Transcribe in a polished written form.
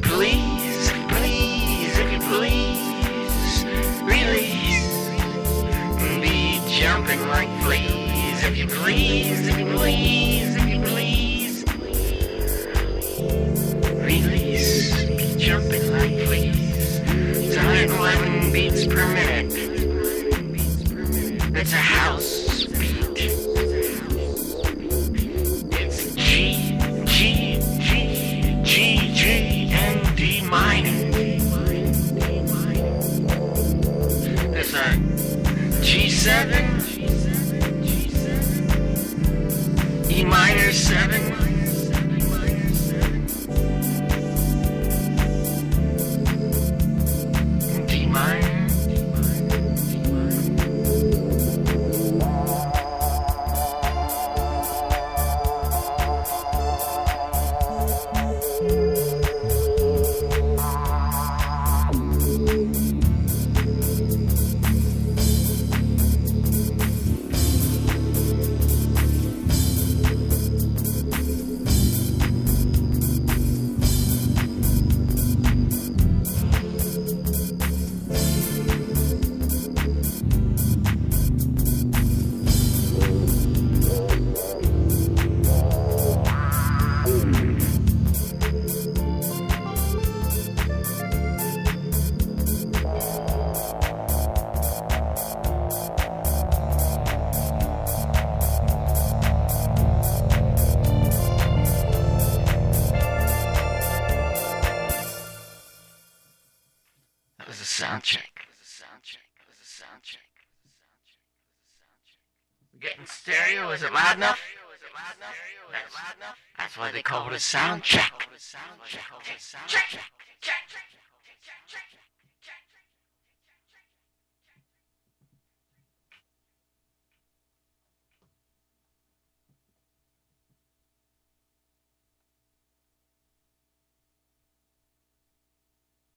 please, please, if you please, release. Be jumping like fleas, if you please, if you please, if you please. Release. Be jumping like fleas. It's 111 beats per minute. It's a house beat. It's G, G, G, G, G, and D minor. There's a G7, E minor 7, D minor. That was a sound check. Getting stereo, is it loud enough? That's why they call it a sound check. Check.